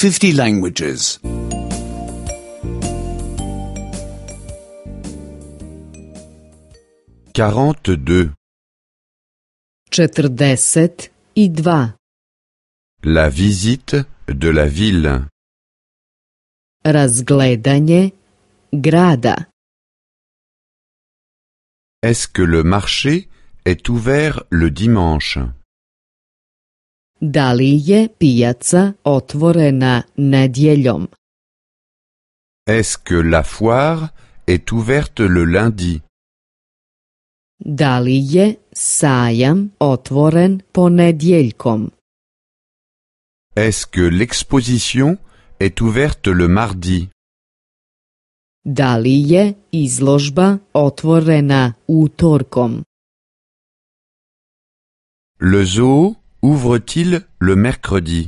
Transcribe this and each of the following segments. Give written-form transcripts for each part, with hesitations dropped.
50 languages. 42. 42. La visite de la ville. Razgledanje grada. Est-ce que le marché est ouvert le dimanche? Da li je pijaca otvorena nedjeljom? Est-ce que la foire est ouverte le lundi? Da li je sajam otvoren ponedjeljkom? Est-ce que l'exposition est ouverte le mardi? Da li je izložba otvorena utorkom? Le zoo ouvre-t-il le mercredi?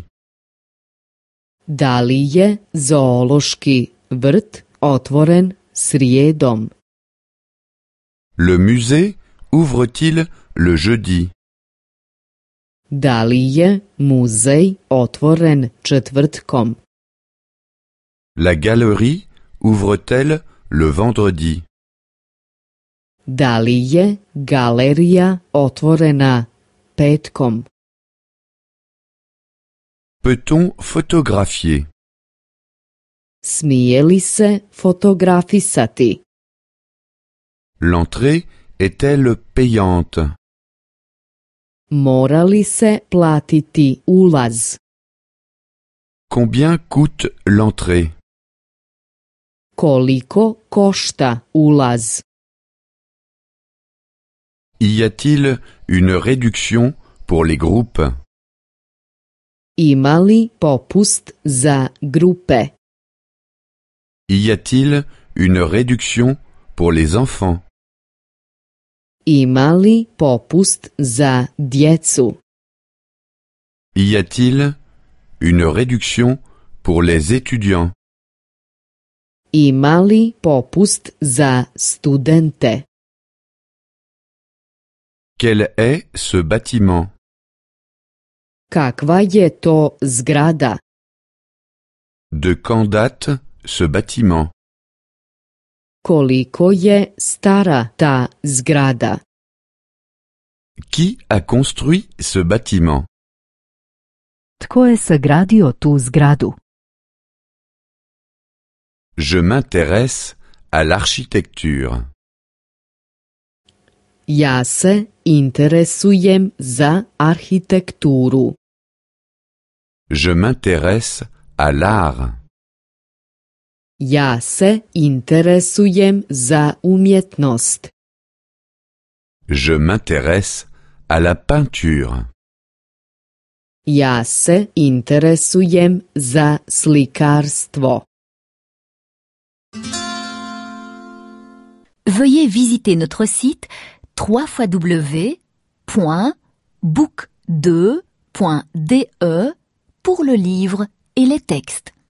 Da li je zoološki vrt otvoren srijedom? Le musée ouvre-t-il le jeudi? Da li je muzej otvoren četvrtkom? La galerie ouvre-t-elle le vendredi? Da li je galerija otvorena petkom? Peut-on photographier? Smije li se fotografisati? L'entrée est-elle payante? Mora li se platiti ulaz? Combien coûte l'entrée? Koliko košta ulaz? Y a-t-il une réduction pour les groupes? Ima li popust za grupe? Y a-t-il une réduction pour les enfants? Ima li popust za djecu? Y a-t-il une réduction pour les étudiants? Ima li popust za studente? Quel est ce bâtiment? Kakva je to zgrada? De quand date ce bâtiment? Koliko je stara ta zgrada? Qui a construit ce bâtiment? Tko je sagradio tu zgradu? Je m'intéresse à l'architecture. Ja se interesujem za arhitekturu. Je m'intéresse à l'art. Ja se interesujem za umjetnost. Je m'intéresse à la peinture. Ja se interesujem za slikarstvo. Veuillez visiter notre site www.book2.de pour le livre et les textes.